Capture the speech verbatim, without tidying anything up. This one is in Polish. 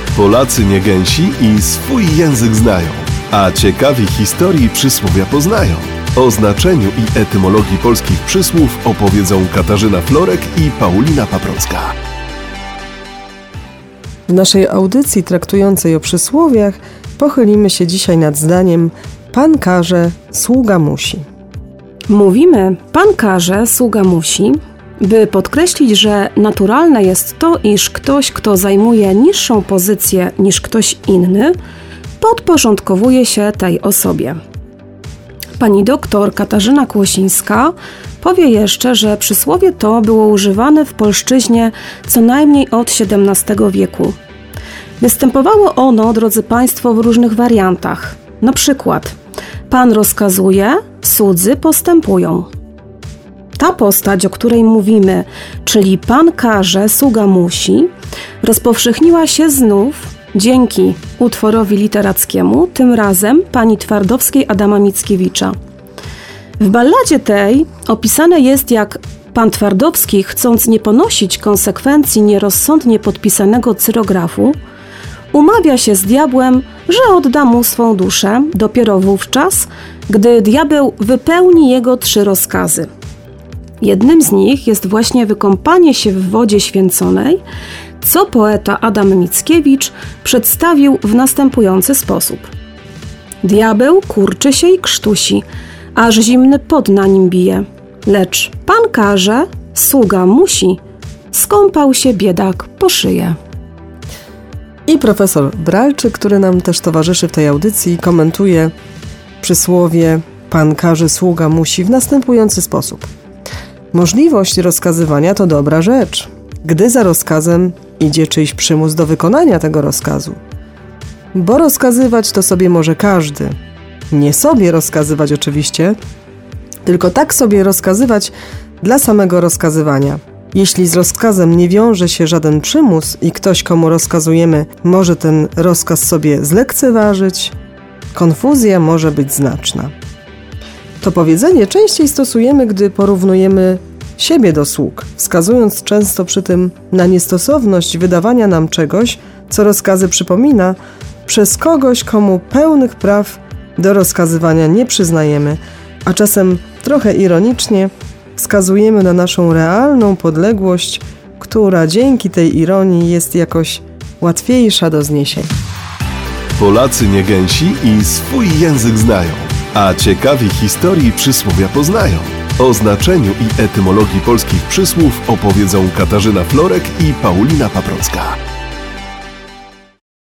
Polacy nie gęsi i swój język znają, a ciekawi historii przysłowia poznają. O znaczeniu i etymologii polskich przysłów opowiedzą Katarzyna Florek i Paulina Paprocka. W naszej audycji traktującej o przysłowiach pochylimy się dzisiaj nad zdaniem pan każe, sługa musi. Mówimy pan każe, sługa musi, by podkreślić, że naturalne jest to, iż ktoś, kto zajmuje niższą pozycję niż ktoś inny, podporządkowuje się tej osobie. Pani doktor Katarzyna Kłosińska powie jeszcze, że przysłowie to było używane w polszczyźnie co najmniej od siedemnastego wieku. Występowało ono, drodzy Państwo, w różnych wariantach. Na przykład pan rozkazuje, słudzy postępują. Ta postać, o której mówimy, czyli pan każe, sługa musi, rozpowszechniła się znów dzięki utworowi literackiemu, tym razem pani Twardowskiej Adama Mickiewicza. W balladzie tej opisane jest, jak pan Twardowski, chcąc nie ponosić konsekwencji nierozsądnie podpisanego cyrografu, umawia się z diabłem, że odda mu swą duszę dopiero wówczas, gdy diabeł wypełni jego trzy rozkazy. Jednym z nich jest właśnie wykąpanie się w wodzie święconej, co poeta Adam Mickiewicz przedstawił w następujący sposób. Diabeł kurczy się i krztusi, aż zimny pot na nim bije. Lecz pan każe, sługa musi, skąpał się biedak po szyję. I profesor Bralczyk, który nam też towarzyszy w tej audycji, komentuje przysłowie pan każe, sługa musi w następujący sposób. Możliwość rozkazywania to dobra rzecz, gdy za rozkazem idzie czyjś przymus do wykonania tego rozkazu. Bo rozkazywać to sobie może każdy. Nie sobie rozkazywać oczywiście, tylko tak sobie rozkazywać dla samego rozkazywania. Jeśli z rozkazem nie wiąże się żaden przymus i ktoś, komu rozkazujemy, może ten rozkaz sobie zlekceważyć, konfuzja może być znaczna. To powiedzenie częściej stosujemy, gdy porównujemy siebie do sług, wskazując często przy tym na niestosowność wydawania nam czegoś, co rozkazy przypomina, przez kogoś, komu pełnych praw do rozkazywania nie przyznajemy, a czasem trochę ironicznie wskazujemy na naszą realną podległość, która dzięki tej ironii jest jakoś łatwiejsza do zniesienia. Polacy nie gęsi i swój język znają, a ciekawi historii przysłowia poznają. O znaczeniu i etymologii polskich przysłów opowiedzą Katarzyna Florek i Paulina Paprocka.